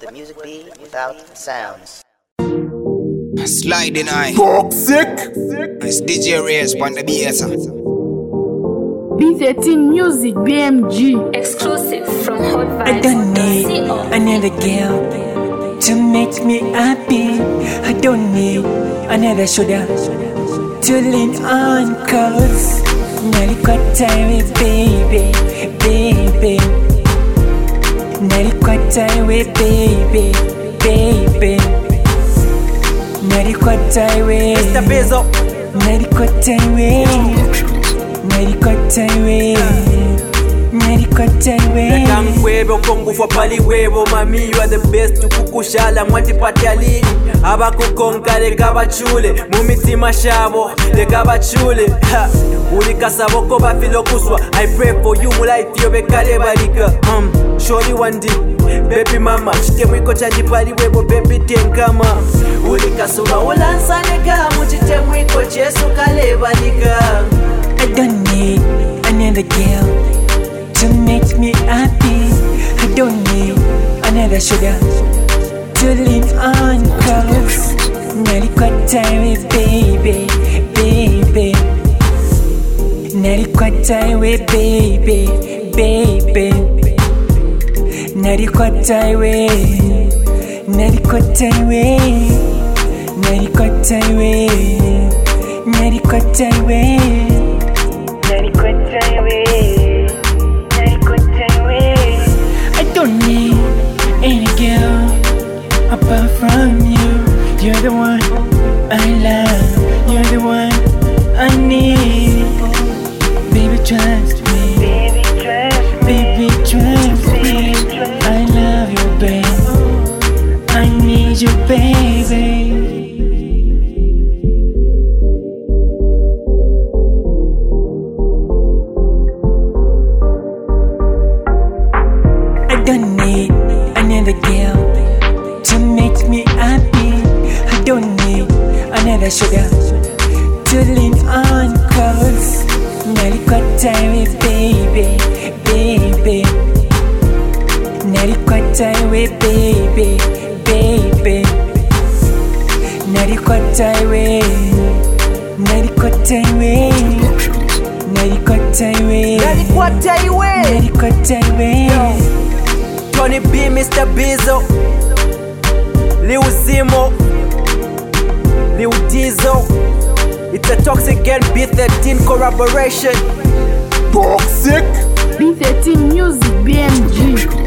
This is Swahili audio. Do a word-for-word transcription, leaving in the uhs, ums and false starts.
would music be without sounds? Sliding eye. Toxic. It's D J Reyes on the B S. B thirteen Music B M G. Exclusive from Hot Vibes. I don't need another girl to make me happy. I don't need another shoulder to lean on, cause nalikuwa time baby, baby. Nalikuwa time baby, baby. Nalikuwa time Mister Bezo. Nalikuwa time Nalikuwa time Nalikuwa time Nakamkwebe okongufwa pali webo mami, you are the best ukukushala mwati pati ali abakukonka leka bachule mu mitima shabo leka bachule ulikasaba ko bafilo kuswa. I pray for you mu life yo bekale balika um shori wandi baby mama chitemu iko chandi pali webo baby tenkama ulikasuma ulansaneka mu chitemu iko chesu kale balika. I don't need another girl to make me happy. I don't need another sugar to lean on, cause nalikuwa time baby, baby. Nalikuwa time baby, baby. Nalikuwa time, nalikuwa time, nalikuwa time, nalikuwa time, nalikuwa time. I don't need any girl apart from you. You're the one I love. You're the one I need. Baby, trust me. Baby, trust me. Baby, trust me. I love you, babe. I need you, baby. I don't need another girl to make me happy. I don't need another sugar to lean on, cause nalikuwa time baby, baby. Nalikuwa time baby, baby. Nalikuwa time, nalikuwa time, nalikuwa time, Nalikuwa taiwe nalikuwa time. Tony B, Mister Bezo, Lil Zimo, Lil Dizo. It's a Toxic and B thirteen collaboration. Toxic. B thirteen Music B M G.